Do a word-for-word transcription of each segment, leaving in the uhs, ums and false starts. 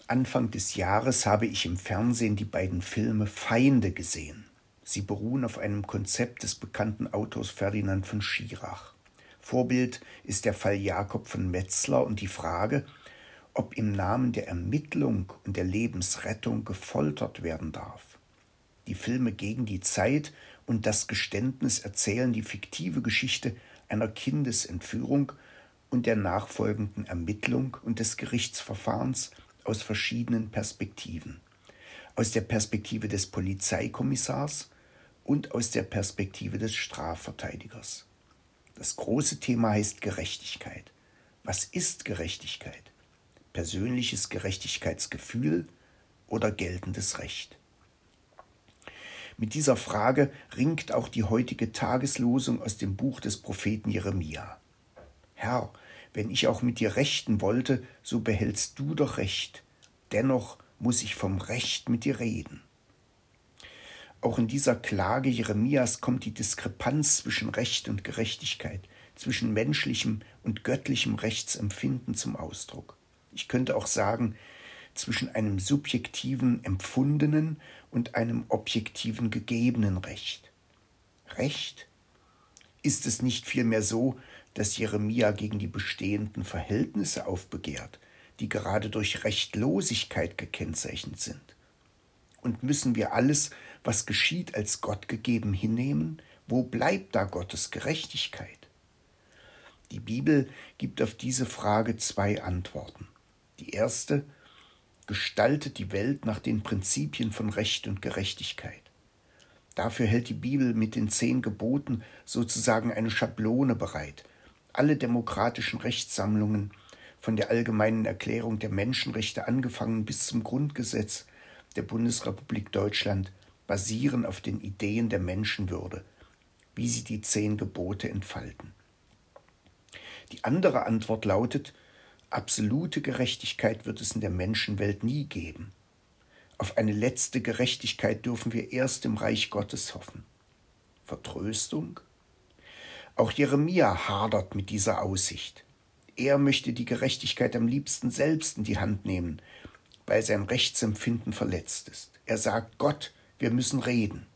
Anfang des Jahres habe ich im Fernsehen die beiden Filme Feinde gesehen. Sie beruhen auf einem Konzept des bekannten Autors Ferdinand von Schirach. Vorbild ist der Fall Jakob von Metzler und die Frage, ob im Namen der Ermittlung und der Lebensrettung gefoltert werden darf. Die Filme Gegen die Zeit und Das Geständnis erzählen die fiktive Geschichte einer Kindesentführung und der nachfolgenden Ermittlung und des Gerichtsverfahrens aus verschiedenen Perspektiven. Aus der Perspektive des Polizeikommissars und aus der Perspektive des Strafverteidigers. Das große Thema heißt Gerechtigkeit. Was ist Gerechtigkeit? Persönliches Gerechtigkeitsgefühl oder geltendes Recht? Mit dieser Frage ringt auch die heutige Tageslosung aus dem Buch des Propheten Jeremia. Herr, wenn ich auch mit dir rechten wollte, so behältst du doch Recht. Dennoch muss ich vom Recht mit dir reden. Auch in dieser Klage Jeremias kommt die Diskrepanz zwischen Recht und Gerechtigkeit, zwischen menschlichem und göttlichem Rechtsempfinden zum Ausdruck. Ich könnte auch sagen, zwischen einem subjektiven, empfundenen und einem objektiven, gegebenen Recht. Recht? Ist es nicht vielmehr so, dass Jeremia gegen die bestehenden Verhältnisse aufbegehrt, die gerade durch Rechtlosigkeit gekennzeichnet sind? Und müssen wir alles, was geschieht, als Gott gegeben hinnehmen? Wo bleibt da Gottes Gerechtigkeit? Die Bibel gibt auf diese Frage zwei Antworten. Die erste gestaltet die Welt nach den Prinzipien von Recht und Gerechtigkeit. Dafür hält die Bibel mit den zehn Geboten sozusagen eine Schablone bereit. Alle demokratischen Rechtssammlungen, von der Allgemeinen Erklärung der Menschenrechte angefangen bis zum Grundgesetz der Bundesrepublik Deutschland, basieren auf den Ideen der Menschenwürde, wie sie die zehn Gebote entfalten. Die andere Antwort lautet, absolute Gerechtigkeit wird es in der Menschenwelt nie geben. Auf eine letzte Gerechtigkeit dürfen wir erst im Reich Gottes hoffen. Vertröstung? Auch Jeremia hadert mit dieser Aussicht. Er möchte die Gerechtigkeit am liebsten selbst in die Hand nehmen, weil sein Rechtsempfinden verletzt ist. Er sagt, Gott, wir müssen reden.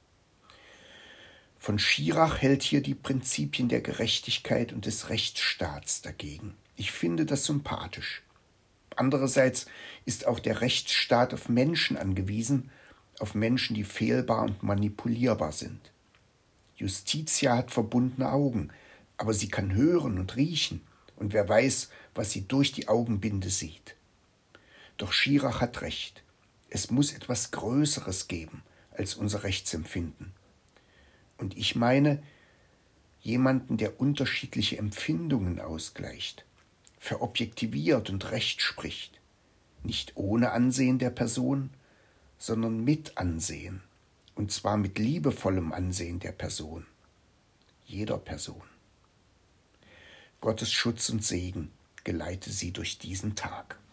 Von Schirach hält hier die Prinzipien der Gerechtigkeit und des Rechtsstaats dagegen. Ich finde das sympathisch. Andererseits ist auch der Rechtsstaat auf Menschen angewiesen, auf Menschen, die fehlbar und manipulierbar sind. Justitia hat verbundene Augen, aber sie kann hören und riechen, und wer weiß, was sie durch die Augenbinde sieht. Doch Schirach hat recht. Es muss etwas Größeres geben als unser Rechtsempfinden. Und ich meine, jemanden, der unterschiedliche Empfindungen ausgleicht, verobjektiviert und Recht spricht, nicht ohne Ansehen der Person, sondern mit Ansehen, und zwar mit liebevollem Ansehen der Person, jeder Person. Gottes Schutz und Segen geleite sie durch diesen Tag.